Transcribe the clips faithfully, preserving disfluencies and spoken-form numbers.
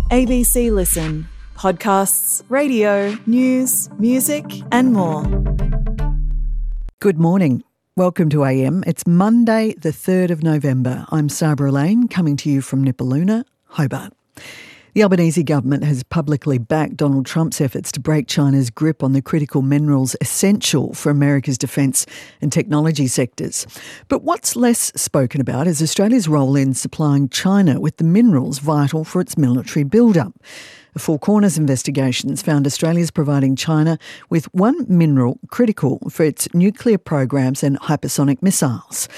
A B C Listen. Podcasts, radio, news, music and more. Good morning. Welcome to A M. It's Monday the third of November. I'm Sabra Lane, coming to you from Nipaluna, Hobart. The Albanese government has publicly backed Donald Trump's efforts to break China's grip on the critical minerals essential for America's defence and technology sectors. But what's less spoken about is Australia's role in supplying China with the minerals vital for its military build-up. A Four Corners investigations found Australia's providing China with one mineral critical for its nuclear programs and hypersonic missiles.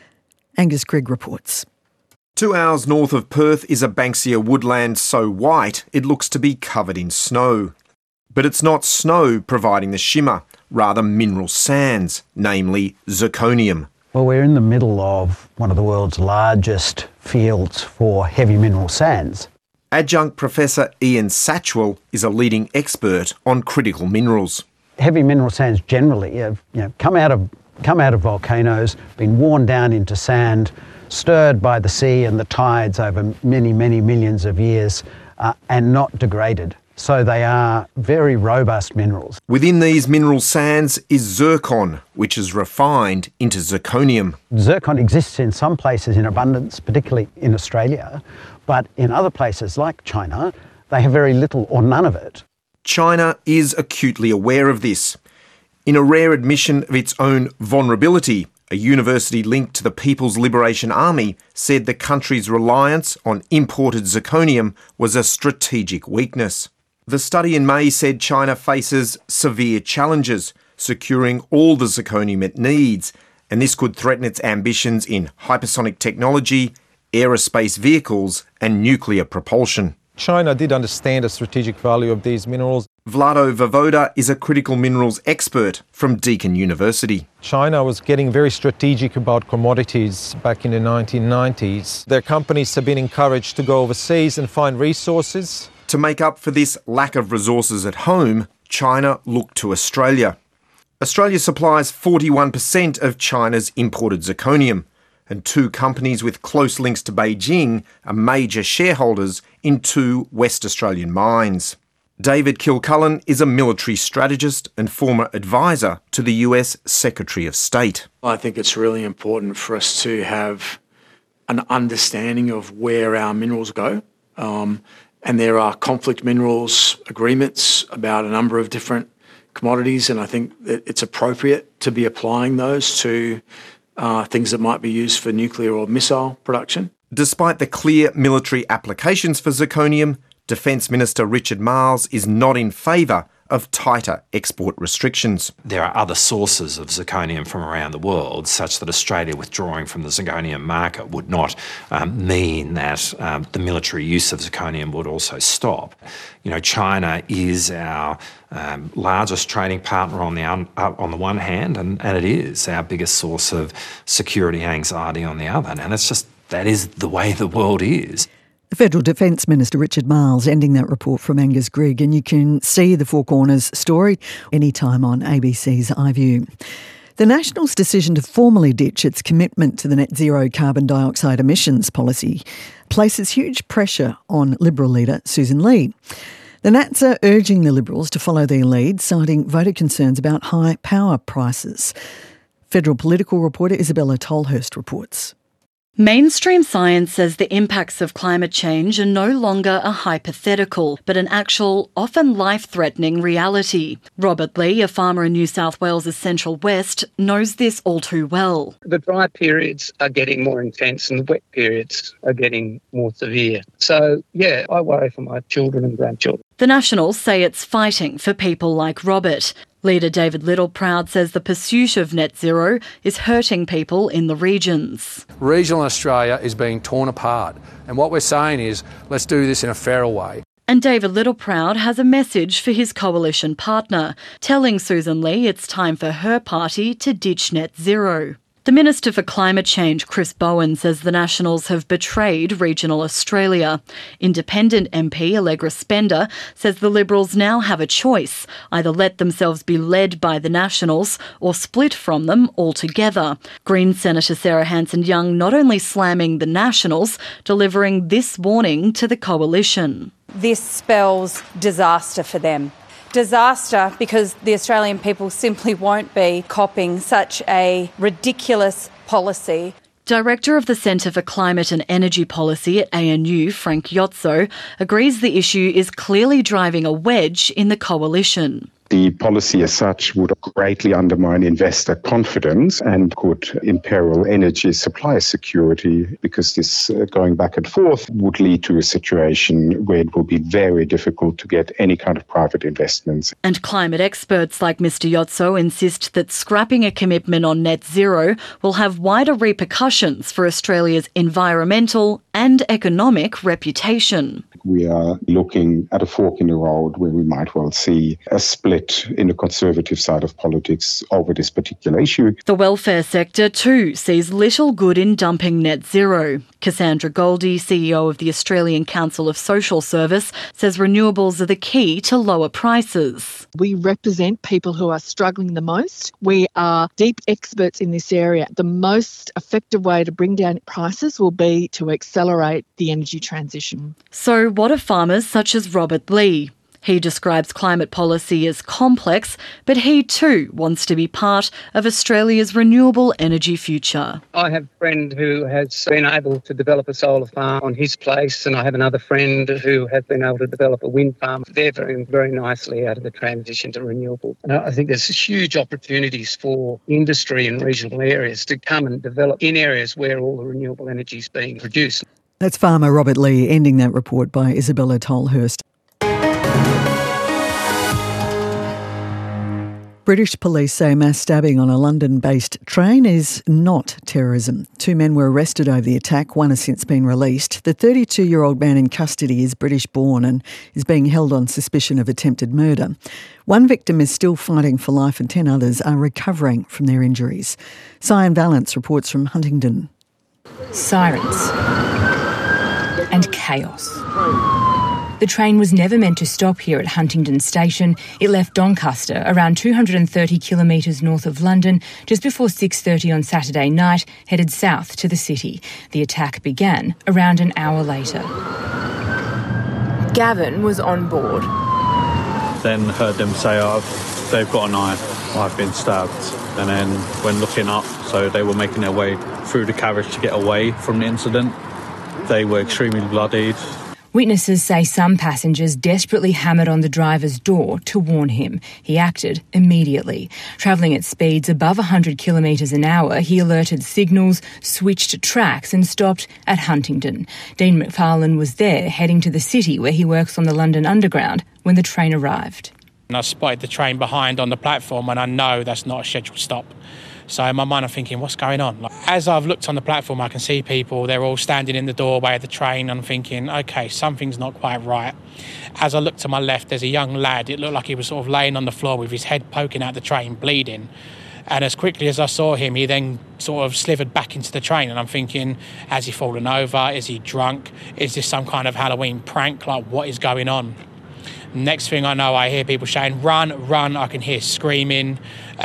Angus Grigg reports. Two hours north of Perth is a Banksia woodland so white it looks to be covered in snow. But it's not snow providing the shimmer, rather mineral sands, namely zirconium. Well, we're in the middle of one of the world's largest fields for heavy mineral sands. Adjunct Professor Ian Satchwell is a leading expert on critical minerals. Heavy mineral sands generally have you know, come out of come out of volcanoes, been worn down into sand, stirred by the sea and the tides over many, many millions of years, uh, and not degraded. So they are very robust minerals. Within these mineral sands is zircon, which is refined into zirconium. Zircon exists in some places in abundance, particularly in Australia, but in other places like China, they have very little or none of it. China is acutely aware of this. In a rare admission of its own vulnerability, a university linked to the People's Liberation Army said the country's reliance on imported zirconium was a strategic weakness. The study in May said China faces severe challenges securing all the zirconium it needs, and this could threaten its ambitions in hypersonic technology, aerospace vehicles and nuclear propulsion. China did understand the strategic value of these minerals. Vlado Vovoda is a critical minerals expert from Deakin University. China was getting very strategic about commodities back in the nineteen nineties. Their companies have been encouraged to go overseas and find resources. To make up for this lack of resources at home, China looked to Australia. Australia supplies forty-one percent of China's imported zirconium, and two companies with close links to Beijing are major shareholders in two West Australian mines. David Kilcullen is a military strategist and former advisor to the U S Secretary of State. I think it's really important for us to have an understanding of where our minerals go. Um, and there are conflict minerals agreements about a number of different commodities, and I think that it's appropriate to be applying those to uh, things that might be used for nuclear or missile production. Despite the clear military applications for zirconium, Defence Minister Richard Marles is not in favour of tighter export restrictions. There are other sources of zirconium from around the world, such that Australia withdrawing from the zirconium market would not um, mean that um, the military use of zirconium would also stop. You know, China is our um, largest trading partner on the un- uh, on the one hand, and, and it is our biggest source of security anxiety on the other. And it's just, that is the way the world is. The Federal Defence Minister Richard Marles ending that report from Angus Grigg, and you can see the Four Corners story anytime on A B C's iView. The Nationals' decision to formally ditch its commitment to the net zero carbon dioxide emissions policy places huge pressure on Liberal leader Susan Lee. The Nats are urging the Liberals to follow their lead, citing voter concerns about high power prices. Federal political reporter Isabella Tolhurst reports. Mainstream science says the impacts of climate change are no longer a hypothetical, but an actual, often life-threatening reality. Robert Lee, a farmer in New South Wales' Central West, knows this all too well. The dry periods are getting more intense and the wet periods are getting more severe. So, yeah, I worry for my children and grandchildren. The Nationals say it's fighting for people like Robert. Leader David Littleproud says the pursuit of net zero is hurting people in the regions. Regional Australia is being torn apart, and what we're saying is let's do this in a fairer way. And David Littleproud has a message for his coalition partner, telling Susan Lee it's time for her party to ditch net zero. The Minister for Climate Change, Chris Bowen, says the Nationals have betrayed regional Australia. Independent M P Allegra Spender says the Liberals now have a choice, either let themselves be led by the Nationals or split from them altogether. Green Senator Sarah Hanson-Young not only slamming the Nationals, delivering this warning to the coalition. This spells disaster for them. Disaster because the Australian people simply won't be copying such a ridiculous policy. Director of the Centre for Climate and Energy Policy at A N U, Frank Iozzo, agrees the issue is clearly driving a wedge in the coalition. The policy as such would greatly undermine investor confidence and could imperil energy supply security, because this uh, going back and forth would lead to a situation where it will be very difficult to get any kind of private investments. And climate experts like Mr Iozzo insist that scrapping a commitment on net zero will have wider repercussions for Australia's environmental and economic reputation. We are looking at a fork in the road where we might well see a split in the conservative side of politics over this particular issue. The welfare sector too sees little good in dumping net zero. Cassandra Goldie, C E O of the Australian Council of Social Service, says renewables are the key to lower prices. We represent people who are struggling the most. We are deep experts in this area. The most effective way to bring down prices will be to accelerate the energy transition. So what are farmers such as Robert Lee? He describes climate policy as complex, but he too wants to be part of Australia's renewable energy future. I have a friend who has been able to develop a solar farm on his place, and I have another friend who has been able to develop a wind farm. They're very, very nicely out of the transition to renewables. And I think there's huge opportunities for industry in regional areas to come and develop in areas where all the renewable energy is being produced. That's farmer Robert Lee, ending that report by Isabella Tolhurst. British police say a mass stabbing on a London-based train is not terrorism. Two men were arrested over the attack. One has since been released. The thirty-two-year-old man in custody is British-born and is being held on suspicion of attempted murder. One victim is still fighting for life and ten others are recovering from their injuries. Cyan Valance reports from Huntingdon. Sirens and chaos. The train was never meant to stop here at Huntingdon Station. It left Doncaster, around two hundred thirty kilometres north of London, just before six thirty on Saturday night, headed south to the city. The attack began around an hour later. Gavin was on board. Then heard them say, oh, they've got a knife, I've been stabbed. And then when looking up, so they were making their way through the carriage to get away from the incident. They were extremely bloodied. Witnesses say some passengers desperately hammered on the driver's door to warn him. He acted immediately. Travelling at speeds above one hundred kilometres an hour, he alerted signals, switched tracks and stopped at Huntingdon. Dean McFarlane was there, heading to the city where he works on the London Underground, when the train arrived. And I spotted the train behind on the platform and I know that's not a scheduled stop. So in my mind I'm thinking, what's going on? Like, as I've looked on the platform, I can see people, they're all standing in the doorway of the train. I'm thinking, okay, something's not quite right. As I look to my left, there's a young lad. It looked like he was sort of laying on the floor with his head poking out the train, bleeding. And as quickly as I saw him, he then sort of slithered back into the train. And I'm thinking, has he fallen over? Is he drunk? Is this some kind of Halloween prank? Like, what is going on? Next thing I know, I hear people shouting, run, run. I can hear screaming.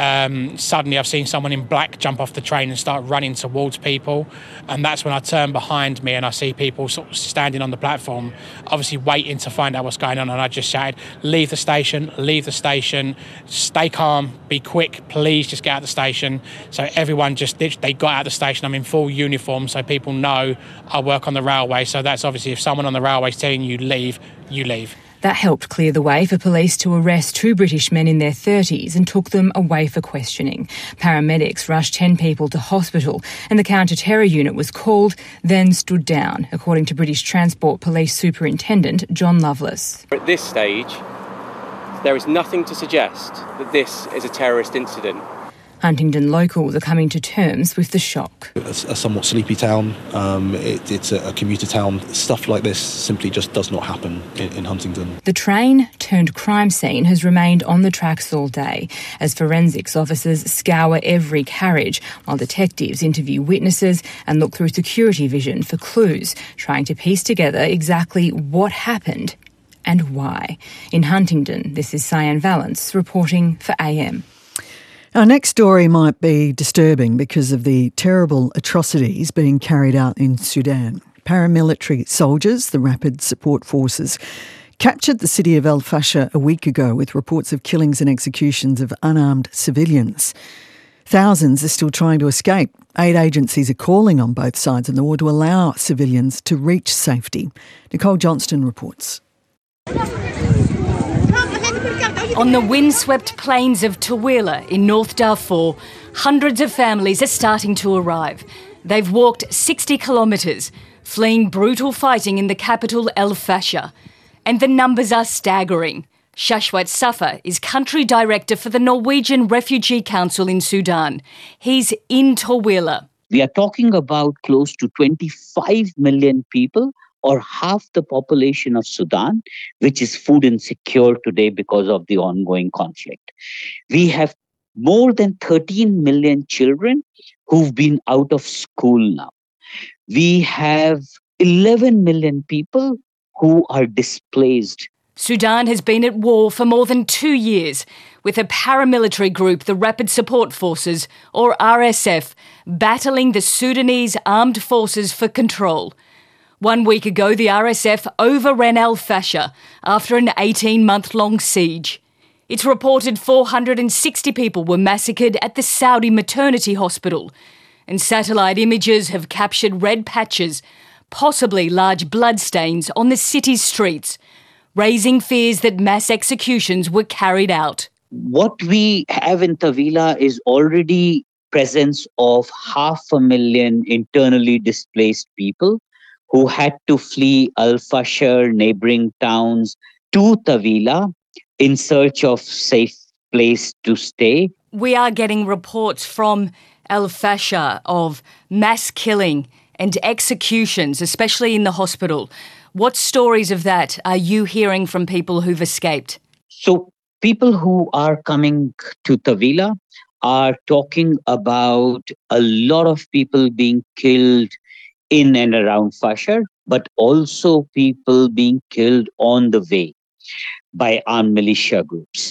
Um, suddenly I've seen someone in black jump off the train and start running towards people. And that's when I turn behind me and I see people sort of standing on the platform, obviously waiting to find out what's going on. And I just shouted, leave the station, leave the station, stay calm, be quick, please just get out of the station. So everyone just, they got out of the station. I'm in full uniform so people know I work on the railway. So that's obviously if someone on the railway is telling you leave, you leave. That helped clear the way for police to arrest two British men in their thirties and took them away for questioning. Paramedics rushed ten people to hospital and the counter-terror unit was called, then stood down, according to British Transport Police Superintendent John Lovelace. At this stage, there is nothing to suggest that this is a terrorist incident. Huntingdon locals are coming to terms with the shock. A, a somewhat sleepy town, um, it, it's a, a commuter town. Stuff like this simply just does not happen in, in Huntingdon. The train turned crime scene has remained on the tracks all day as forensics officers scour every carriage while detectives interview witnesses and look through security vision for clues, trying to piece together exactly what happened and why. In Huntingdon, this is Cyan Valance reporting for A M. Our next story might be disturbing because of the terrible atrocities being carried out in Sudan. Paramilitary soldiers, the Rapid Support Forces, captured the city of El Fasher a week ago with reports of killings and executions of unarmed civilians. Thousands are still trying to escape. Aid agencies are calling on both sides of the war to allow civilians to reach safety. Nicole Johnston reports. On the windswept plains of Tawila in North Darfur, hundreds of families are starting to arrive. They've walked sixty kilometres, fleeing brutal fighting in the capital El Fasher. And the numbers are staggering. Shashwat Safa is country director for the Norwegian Refugee Council in Sudan. He's in Tawila. We are talking about close to twenty-five million people, or half the population of Sudan, which is food insecure today because of the ongoing conflict. We have more than thirteen million children who've been out of school now. We have eleven million people who are displaced. Sudan has been at war for more than two years, with a paramilitary group, the Rapid Support Forces, or R S F, battling the Sudanese armed forces for control. One week ago, the R S F overran El Fasher after an eighteen-month-long siege. It's reported four hundred sixty people were massacred at the Saudi maternity hospital, and satellite images have captured red patches, possibly large bloodstains on the city's streets, raising fears that mass executions were carried out. What we have in Tawila is already presence of half a million internally displaced people who had to flee Al Fasher, neighboring towns, to Tawila in search of safe place to stay. We are getting reports from El Fasher of mass killing and executions, especially in the hospital. What stories of that are you hearing from people who've escaped? So people who are coming to Tawila are talking about a lot of people being killed in and around Fasher, but also people being killed on the way by armed militia groups.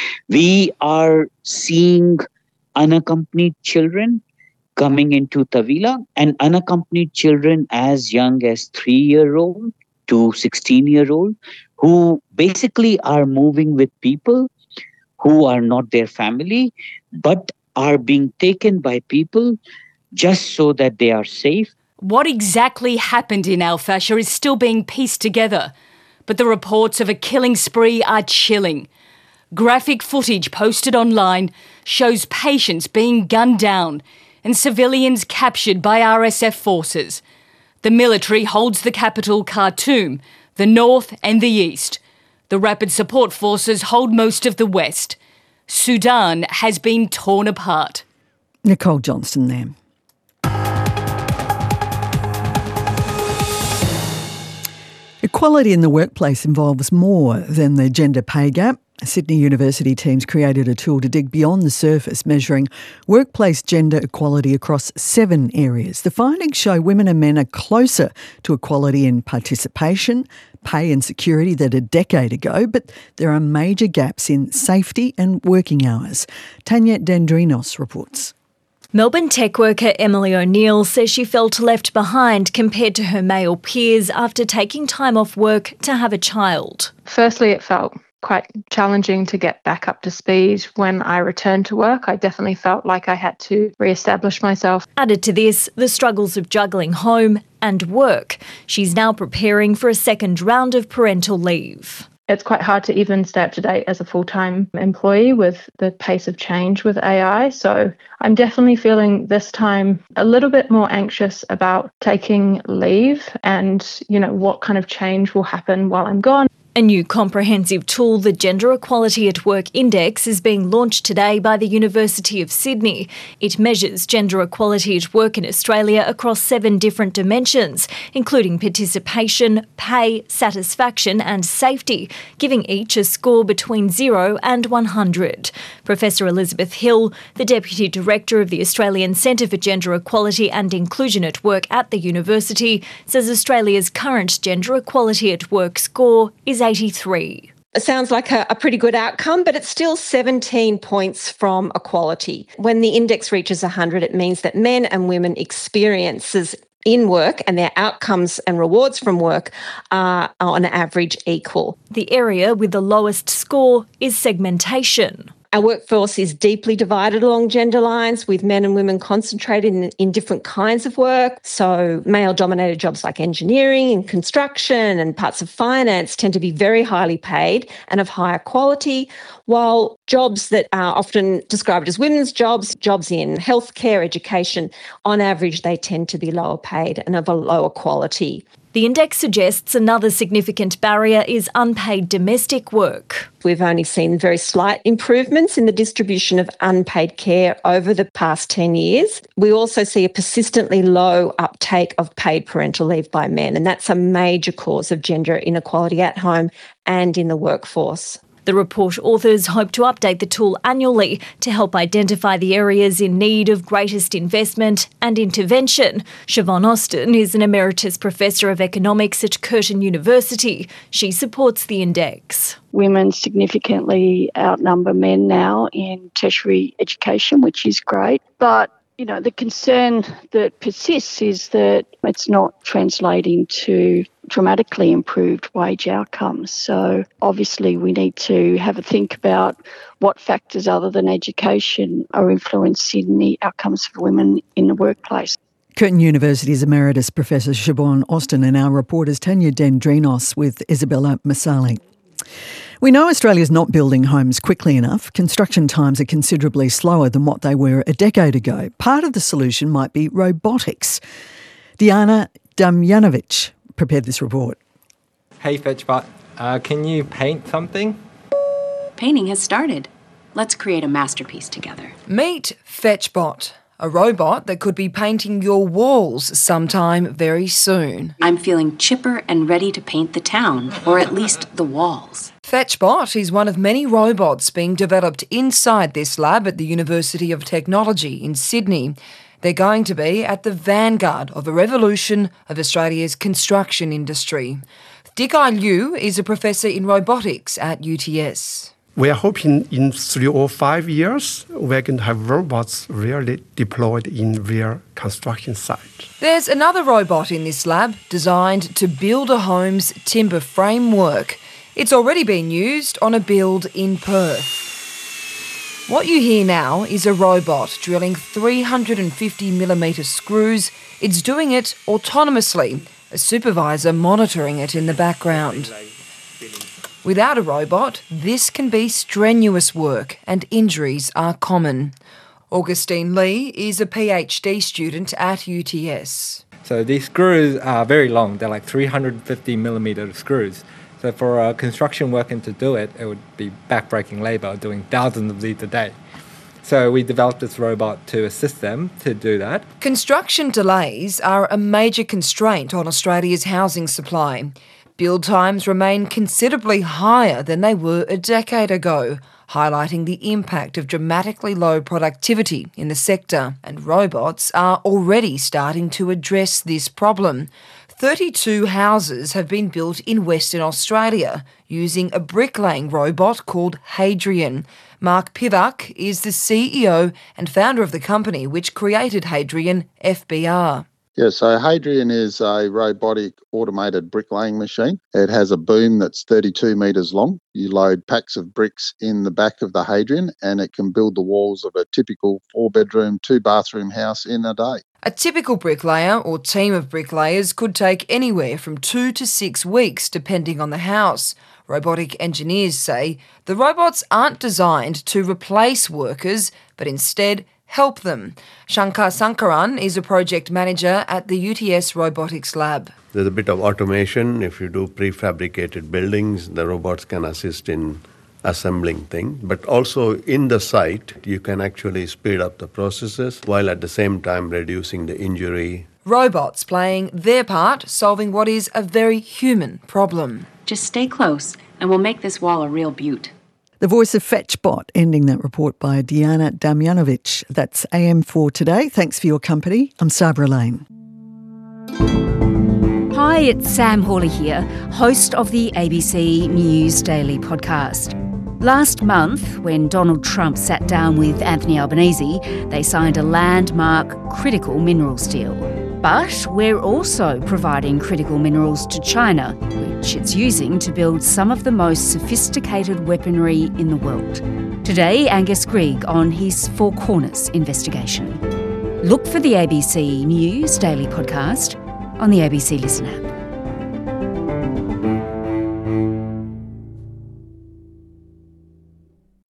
We are seeing unaccompanied children coming into Tawila, and unaccompanied children as young as three-year-old to sixteen-year-old, who basically are moving with people who are not their family, but are being taken by people just so that they are safe. What exactly happened in Al Fasher is still being pieced together, but the reports of a killing spree are chilling. Graphic footage posted online shows patients being gunned down and civilians captured by R S F forces. The military holds the capital, Khartoum, the north and the east. The Rapid Support Forces hold most of the west. Sudan has been torn apart. Nicole Johnston there. Equality in the workplace involves more than the gender pay gap. Sydney University teams created a tool to dig beyond the surface, measuring workplace gender equality across seven areas. The findings show women and men are closer to equality in participation, pay and security than a decade ago, but there are major gaps in safety and working hours. Tanya Dendrinos reports. Melbourne tech worker Emily O'Neill says she felt left behind compared to her male peers after taking time off work to have a child. Firstly, it felt quite challenging to get back up to speed. When I returned to work, I definitely felt like I had to re-establish myself. Added to this, the struggles of juggling home and work. She's now preparing for a second round of parental leave. It's quite hard to even stay up to date as a full-time employee with the pace of change with A I. So I'm definitely feeling this time a little bit more anxious about taking leave and, you know, what kind of change will happen while I'm gone. A new comprehensive tool, the Gender Equality at Work Index, is being launched today by the University of Sydney. It measures gender equality at work in Australia across seven different dimensions, including participation, pay, satisfaction and safety, giving each a score between zero and one hundred. Professor Elizabeth Hill, the Deputy Director of the Australian Centre for Gender Equality and Inclusion at Work at the university, says Australia's current gender equality at work score is eighty-three. It sounds like a, a pretty good outcome, but it's still seventeen points from equality. When the index reaches one hundred, it means that men and women experiences in work and their outcomes and rewards from work are on average equal. The area with the lowest score is segmentation. Our workforce is deeply divided along gender lines, with men and women concentrated in, in different kinds of work. So male-dominated jobs like engineering and construction and parts of finance tend to be very highly paid and of higher quality, while jobs that are often described as women's jobs, jobs in healthcare, education, on average they tend to be lower paid and of a lower quality. The index suggests another significant barrier is unpaid domestic work. We've only seen very slight improvements in the distribution of unpaid care over the past ten years. We also see a persistently low uptake of paid parental leave by men, and that's a major cause of gender inequality at home and in the workforce. The report authors hope to update the tool annually to help identify the areas in need of greatest investment and intervention. Siobhan Austin is an Emeritus Professor of Economics at Curtin University. She supports the index. Women significantly outnumber men now in tertiary education, which is great, but you know, the concern that persists is that it's not translating to dramatically improved wage outcomes. So obviously we need to have a think about what factors other than education are influencing the outcomes for women in the workplace. Curtin University's Emeritus Professor Siobhan Austin and our reporters Tanya Dendrinos with Isabella Masali. We know Australia's not building homes quickly enough. Construction times are considerably slower than what they were a decade ago. Part of the solution might be robotics. Diana Damjanovic prepared this report. Hey Fetchbot, uh, can you paint something? Painting has started. Let's create a masterpiece together. Meet Fetchbot, a robot that could be painting your walls sometime very soon. I'm feeling chipper and ready to paint the town, or at least the walls. Fetchbot is one of many robots being developed inside this lab at the University of Technology in Sydney. They're going to be at the vanguard of a revolution of Australia's construction industry. Dikai Liu is a professor in robotics at U T S. We are hoping in three or five years, we're going to have robots really deployed in real construction sites. There's another robot in this lab designed to build a home's timber framework. It's already been used on a build in Perth. What you hear now is a robot drilling three hundred fifty millimetre screws. It's doing it autonomously, a supervisor monitoring it in the background. Without a robot, this can be strenuous work and injuries are common. Augustine Lee is a PhD student at U T S. So these screws are very long. They're like three hundred fifty millimetre screws. So for a construction worker to do it, it would be backbreaking labour, doing thousands of these a day. So we developed this robot to assist them to do that. Construction delays are a major constraint on Australia's housing supply. Build times remain considerably higher than they were a decade ago, highlighting the impact of dramatically low productivity in the sector. And robots are already starting to address this problem. thirty-two houses have been built in Western Australia using a bricklaying robot called Hadrian. Mark Pivak is the C E O and founder of the company which created Hadrian, F B R. Yeah, so Hadrian is a robotic automated bricklaying machine. It has a boom that's thirty-two metres long. You load packs of bricks in the back of the Hadrian and it can build the walls of a typical four-bedroom, two-bathroom house in a day. A typical bricklayer or team of bricklayers could take anywhere from two to six weeks depending on the house. Robotic engineers say the robots aren't designed to replace workers but instead help them. Shankar Sankaran is a project manager at the U T S Robotics Lab. There's a bit of automation. If you do prefabricated buildings, the robots can assist in assembling things. But also in the site, you can actually speed up the processes while at the same time reducing the injury. Robots playing their part, solving what is a very human problem. Just stay close and we'll make this wall a real beaut. The voice of Fetchbot, ending that report by Diana Damjanovic. That's A M for today. Thanks for your company. I'm Sabra Lane. Hi, it's Sam Hawley here, host of the A B C News Daily podcast. Last month, when Donald Trump sat down with Anthony Albanese, they signed a landmark critical minerals deal. But we're also providing critical minerals to China, which it's using to build some of the most sophisticated weaponry in the world. Today, Angus Grigg on his Four Corners investigation. Look for the A B C News Daily podcast on the A B C Listen app.